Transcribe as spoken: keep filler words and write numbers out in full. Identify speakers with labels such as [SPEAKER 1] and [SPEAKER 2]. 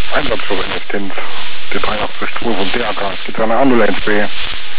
[SPEAKER 1] Einsatz resistents. De drei achtzig zwei von D A K. Geht an der Ambulance B.